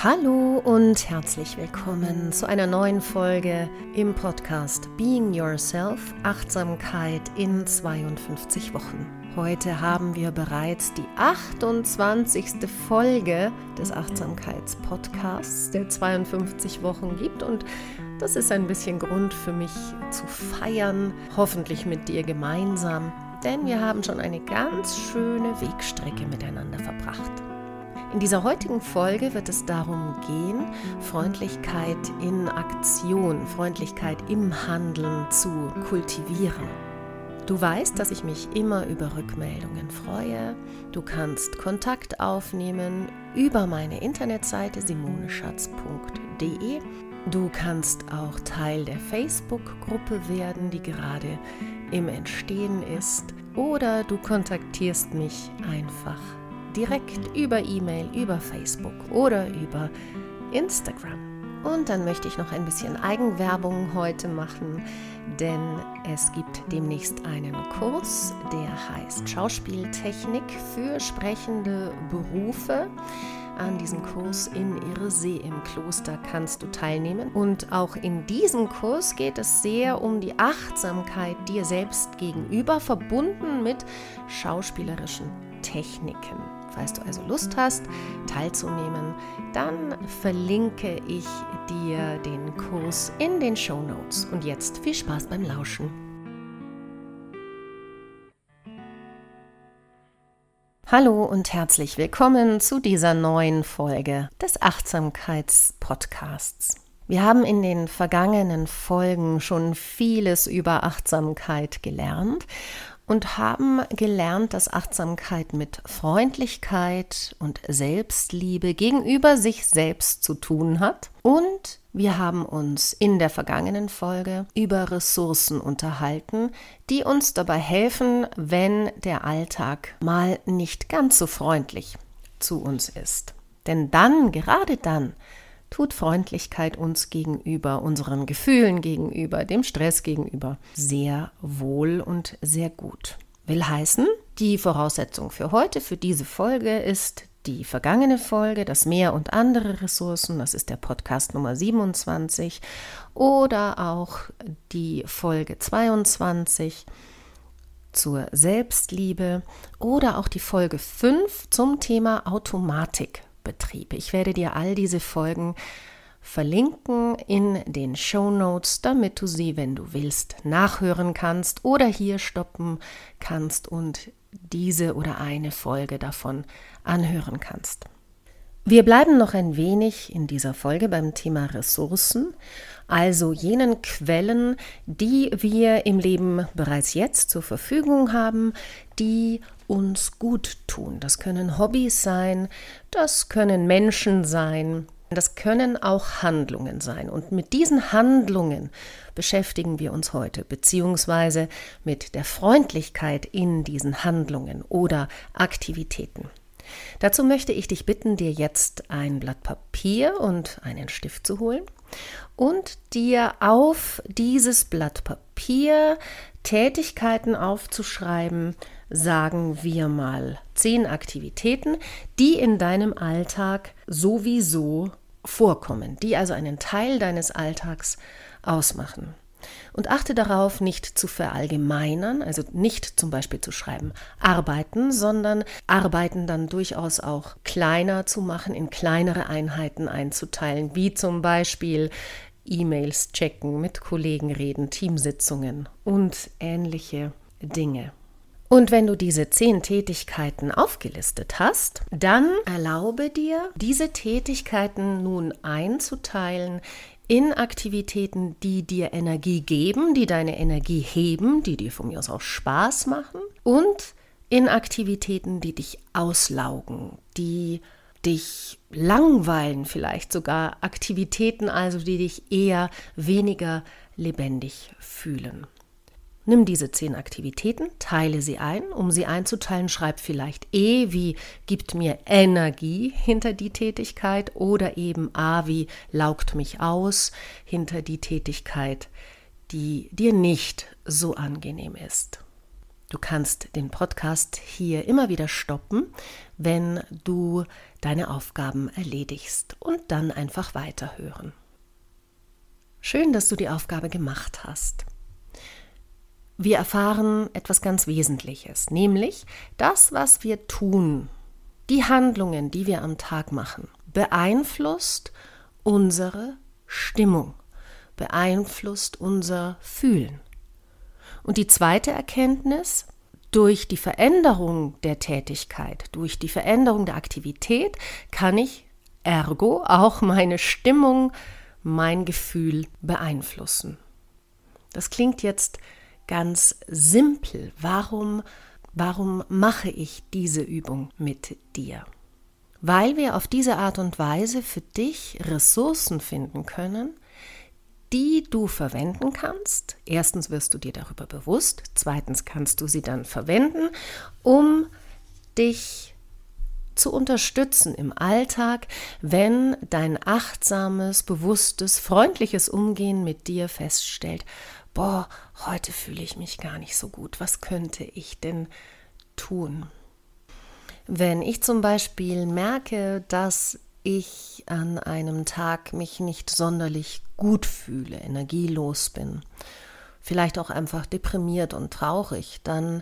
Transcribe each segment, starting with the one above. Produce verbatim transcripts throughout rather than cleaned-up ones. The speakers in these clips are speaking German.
Hallo und herzlich willkommen zu einer neuen Folge im Podcast Being Yourself – Achtsamkeit in zweiundfünfzig Wochen. Heute haben wir bereits die achtundzwanzigste Folge des Achtsamkeitspodcasts, der zweiundfünfzig Wochen gibt, und das ist ein bisschen Grund für mich zu feiern, hoffentlich mit dir gemeinsam, denn wir haben schon eine ganz schöne Wegstrecke miteinander verbracht. In dieser heutigen Folge wird es darum gehen, Freundlichkeit in Aktion, Freundlichkeit im Handeln zu kultivieren. Du weißt, dass ich mich immer über Rückmeldungen freue. Du kannst Kontakt aufnehmen über meine Internetseite simoneschatz punkt de. Du kannst auch Teil der Facebook-Gruppe werden, die gerade im Entstehen ist. Oder du kontaktierst mich einfach direkt über E-Mail, über Facebook oder über Instagram. Und dann möchte ich noch ein bisschen Eigenwerbung heute machen, denn es gibt demnächst einen Kurs, der heißt Schauspieltechnik für sprechende Berufe. An diesem Kurs in Irsee im Kloster kannst du teilnehmen. Und auch in diesem Kurs geht es sehr um die Achtsamkeit dir selbst gegenüber, verbunden mit schauspielerischen Techniken. Falls du also Lust hast, teilzunehmen, dann verlinke ich dir den Kurs in den Shownotes. Und jetzt viel Spaß beim Lauschen. Hallo und herzlich willkommen zu dieser neuen Folge des Achtsamkeitspodcasts. Wir haben in den vergangenen Folgen schon vieles über Achtsamkeit gelernt und haben gelernt, dass Achtsamkeit mit Freundlichkeit und Selbstliebe gegenüber sich selbst zu tun hat. Und wir haben uns in der vergangenen Folge über Ressourcen unterhalten, die uns dabei helfen, wenn der Alltag mal nicht ganz so freundlich zu uns ist. Denn dann, gerade dann, tut Freundlichkeit uns gegenüber, unseren Gefühlen gegenüber, dem Stress gegenüber sehr wohl und sehr gut. Will heißen, die Voraussetzung für heute, für diese Folge ist die vergangene Folge, das Meer und andere Ressourcen, das ist der Podcast Nummer siebenundzwanzig, oder auch die Folge zweiundzwanzig zur Selbstliebe oder auch die Folge fünf zum Thema Automatikbetrieb. Ich werde dir all diese Folgen verlinken in den Shownotes, damit du sie, wenn du willst, nachhören kannst oder hier stoppen kannst und diese oder eine Folge davon anhören kannst. Wir bleiben noch ein wenig in dieser Folge beim Thema Ressourcen, also jenen Quellen, die wir im Leben bereits jetzt zur Verfügung haben, die uns gut tun. Das können Hobbys sein, das können Menschen sein, das können auch Handlungen sein. Und mit diesen Handlungen beschäftigen wir uns heute, beziehungsweise mit der Freundlichkeit in diesen Handlungen oder Aktivitäten. Dazu möchte ich dich bitten, dir jetzt ein Blatt Papier und einen Stift zu holen und dir auf dieses Blatt Papier Tätigkeiten aufzuschreiben, sagen wir mal zehn Aktivitäten, die in deinem Alltag sowieso vorkommen, die also einen Teil deines Alltags ausmachen. Und achte darauf, nicht zu verallgemeinern, also nicht zum Beispiel zu schreiben arbeiten, sondern arbeiten dann durchaus auch kleiner zu machen, in kleinere Einheiten einzuteilen, wie zum Beispiel E-Mails checken, mit Kollegen reden, Teamsitzungen und ähnliche Dinge. Und wenn du diese zehn Tätigkeiten aufgelistet hast, dann erlaube dir, diese Tätigkeiten nun einzuteilen in Aktivitäten, die dir Energie geben, die deine Energie heben, die dir von mir aus auch Spaß machen, und in Aktivitäten, die dich auslaugen, die dich langweilen, vielleicht sogar Aktivitäten, also die dich eher weniger lebendig fühlen. Nimm diese zehn Aktivitäten, teile sie ein. Um sie einzuteilen, schreib vielleicht E wie gibt mir Energie hinter die Tätigkeit oder eben A wie laugt mich aus hinter die Tätigkeit, die dir nicht so angenehm ist. Du kannst den Podcast hier immer wieder stoppen, wenn du deine Aufgaben erledigst und dann einfach weiterhören. Schön, dass du die Aufgabe gemacht hast. Wir erfahren etwas ganz Wesentliches, nämlich das, was wir tun, die Handlungen, die wir am Tag machen, beeinflusst unsere Stimmung, beeinflusst unser Fühlen. Und die zweite Erkenntnis, durch die Veränderung der Tätigkeit, durch die Veränderung der Aktivität kann ich ergo auch meine Stimmung, mein Gefühl beeinflussen. Das klingt jetzt ganz simpel. Warum, warum mache ich diese Übung mit dir? Weil wir auf diese Art und Weise für dich Ressourcen finden können, die du verwenden kannst. Erstens wirst du dir darüber bewusst, zweitens kannst du sie dann verwenden, um dich zu unterstützen im Alltag, wenn dein achtsames, bewusstes, freundliches Umgehen mit dir feststellt, boah, heute fühle ich mich gar nicht so gut, was könnte ich denn tun? Wenn ich zum Beispiel merke, dass ich an einem Tag mich nicht sonderlich gut fühle, energielos bin, vielleicht auch einfach deprimiert und traurig, dann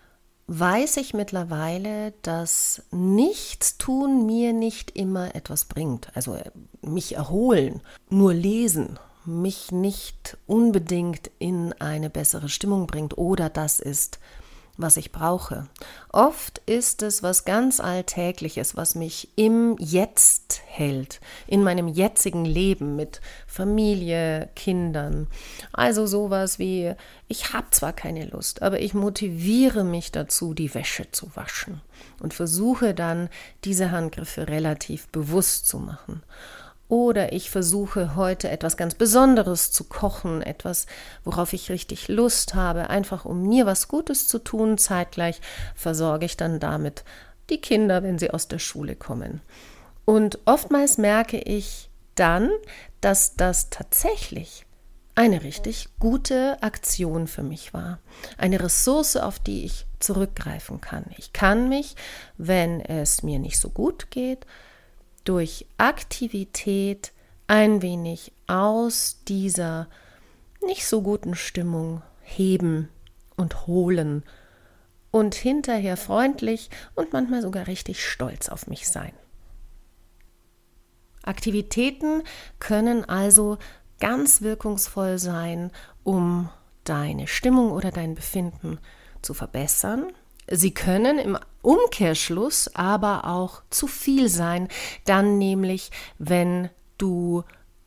weiß ich mittlerweile, dass Nichtstun mir nicht immer etwas bringt. Also mich erholen, nur lesen, mich nicht unbedingt in eine bessere Stimmung bringt oder das ist, was ich brauche. Oft ist es was ganz Alltägliches, was mich im Jetzt hält, in meinem jetzigen Leben mit Familie, Kindern. Also sowas wie, ich habe zwar keine Lust, aber ich motiviere mich dazu, die Wäsche zu waschen und versuche dann, diese Handgriffe relativ bewusst zu machen. Oder ich versuche heute etwas ganz Besonderes zu kochen, etwas, worauf ich richtig Lust habe, einfach um mir was Gutes zu tun. Zeitgleich versorge ich dann damit die Kinder, wenn sie aus der Schule kommen. Und oftmals merke ich dann, dass das tatsächlich eine richtig gute Aktion für mich war. Eine Ressource, auf die ich zurückgreifen kann. Ich kann mich, wenn es mir nicht so gut geht, durch Aktivität ein wenig aus dieser nicht so guten Stimmung heben und holen und hinterher freundlich und manchmal sogar richtig stolz auf mich sein. Aktivitäten können also ganz wirkungsvoll sein, um deine Stimmung oder dein Befinden zu verbessern. Sie können im Umkehrschluss aber auch zu viel sein, dann nämlich, wenn du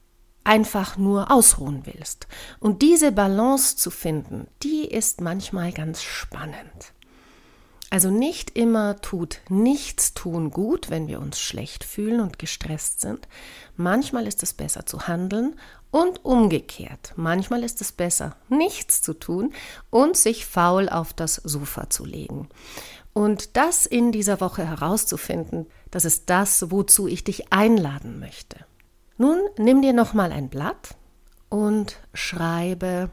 einfach nur ausruhen willst. Und diese Balance zu finden, die ist manchmal ganz spannend. Also nicht immer tut Nichtstun gut, wenn wir uns schlecht fühlen und gestresst sind. Manchmal ist es besser zu handeln und umgekehrt. Manchmal ist es besser, nichts zu tun und sich faul auf das Sofa zu legen. Und das in dieser Woche herauszufinden, das ist das, wozu ich dich einladen möchte. Nun nimm dir nochmal ein Blatt und schreibe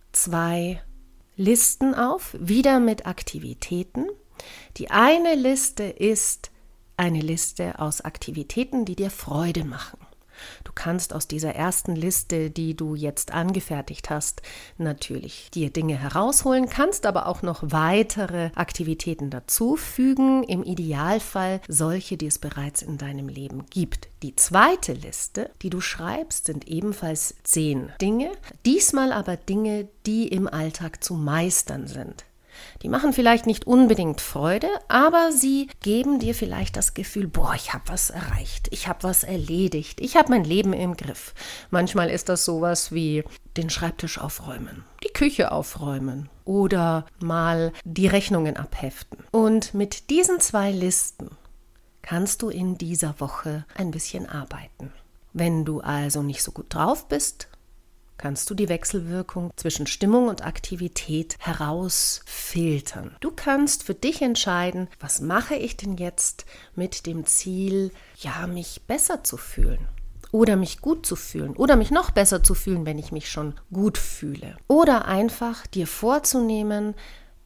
zwei Listen auf, wieder mit Aktivitäten. Die eine Liste ist eine Liste aus Aktivitäten, die dir Freude machen. Du kannst aus dieser ersten Liste, die du jetzt angefertigt hast, natürlich dir Dinge herausholen, kannst aber auch noch weitere Aktivitäten dazufügen, im Idealfall solche, die es bereits in deinem Leben gibt. Die zweite Liste, die du schreibst, sind ebenfalls zehn Dinge, diesmal aber Dinge, die im Alltag zu meistern sind. Die machen vielleicht nicht unbedingt Freude, aber sie geben dir vielleicht das Gefühl, boah, ich habe was erreicht, ich habe was erledigt, ich habe mein Leben im Griff. Manchmal ist das sowas wie den Schreibtisch aufräumen, die Küche aufräumen oder mal die Rechnungen abheften. Und mit diesen zwei Listen kannst du in dieser Woche ein bisschen arbeiten. Wenn du also nicht so gut drauf bist, kannst du die Wechselwirkung zwischen Stimmung und Aktivität herausfiltern. Du kannst für dich entscheiden, was mache ich denn jetzt mit dem Ziel, ja, mich besser zu fühlen oder mich gut zu fühlen oder mich noch besser zu fühlen, wenn ich mich schon gut fühle. Oder einfach dir vorzunehmen,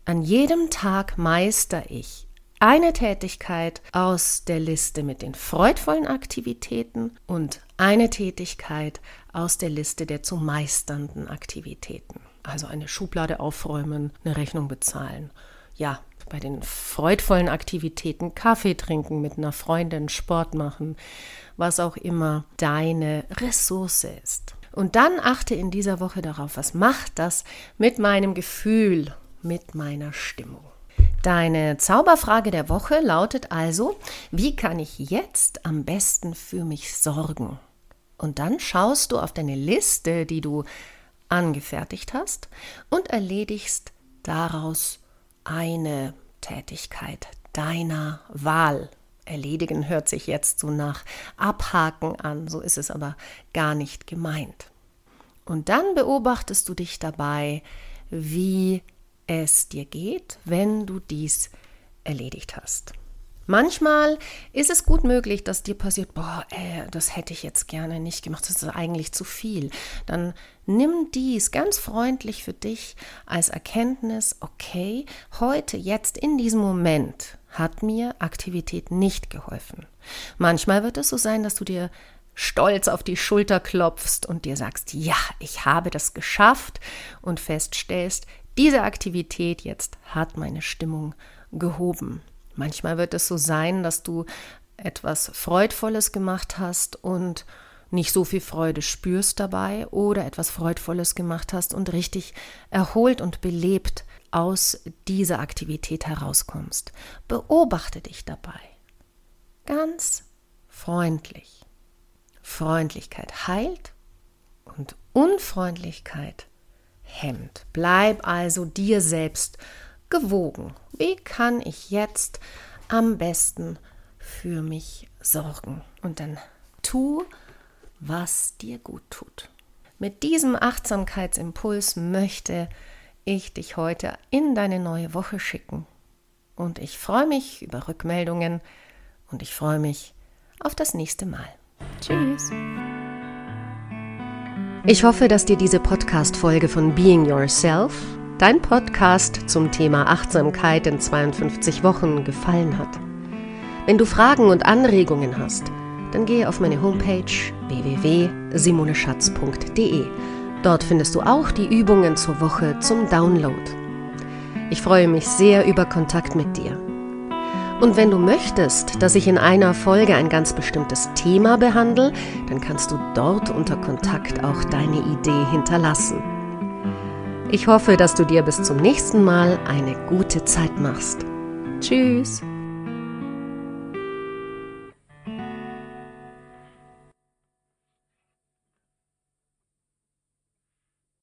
An jedem Tag meister ich eine Tätigkeit aus der Liste mit den freudvollen Aktivitäten und eine Tätigkeit aus der Liste der zu meisternden Aktivitäten. Also eine Schublade aufräumen, eine Rechnung bezahlen. Ja, bei den freudvollen Aktivitäten Kaffee trinken mit einer Freundin, Sport machen, was auch immer deine Ressource ist. Und dann achte in dieser Woche darauf, was macht das mit meinem Gefühl, mit meiner Stimmung. Deine Zauberfrage der Woche lautet also, wie kann ich jetzt am besten für mich sorgen? Und dann schaust du auf deine Liste, die du angefertigt hast, und erledigst daraus eine Tätigkeit deiner Wahl. Erledigen hört sich jetzt so nach Abhaken an, so ist es aber gar nicht gemeint. Und dann beobachtest du dich dabei, wie es dir geht, wenn du dies erledigt hast. Manchmal ist es gut möglich, dass dir passiert, boah, äh, das hätte ich jetzt gerne nicht gemacht, das ist eigentlich zu viel. Dann nimm dies ganz freundlich für dich als Erkenntnis, okay, heute, jetzt, in diesem Moment hat mir Aktivität nicht geholfen. Manchmal wird es so sein, dass du dir stolz auf die Schulter klopfst und dir sagst, ja, ich habe das geschafft und feststellst, diese Aktivität jetzt hat meine Stimmung gehoben. Manchmal wird es so sein, dass du etwas Freudvolles gemacht hast und nicht so viel Freude spürst dabei oder etwas Freudvolles gemacht hast und richtig erholt und belebt aus dieser Aktivität herauskommst. Beobachte dich dabei. Ganz freundlich. Freundlichkeit heilt und Unfreundlichkeit hemmt. Bleib also dir selbst gewogen. Wie kann ich jetzt am besten für mich sorgen? Und dann tu, was dir gut tut. Mit diesem Achtsamkeitsimpuls möchte ich dich heute in deine neue Woche schicken. Und ich freue mich über Rückmeldungen und ich freue mich auf das nächste Mal. Tschüss! Ich hoffe, dass dir diese Podcast-Folge von Being Yourself, dein Podcast zum Thema Achtsamkeit in zweiundfünfzig Wochen, gefallen hat. Wenn du Fragen und Anregungen hast, dann gehe auf meine Homepage w w w punkt simone schatz punkt d e. Dort findest du auch die Übungen zur Woche zum Download. Ich freue mich sehr über Kontakt mit dir. Und wenn du möchtest, dass ich in einer Folge ein ganz bestimmtes Thema behandle, dann kannst du dort unter Kontakt auch deine Idee hinterlassen. Ich hoffe, dass du dir bis zum nächsten Mal eine gute Zeit machst. Tschüss!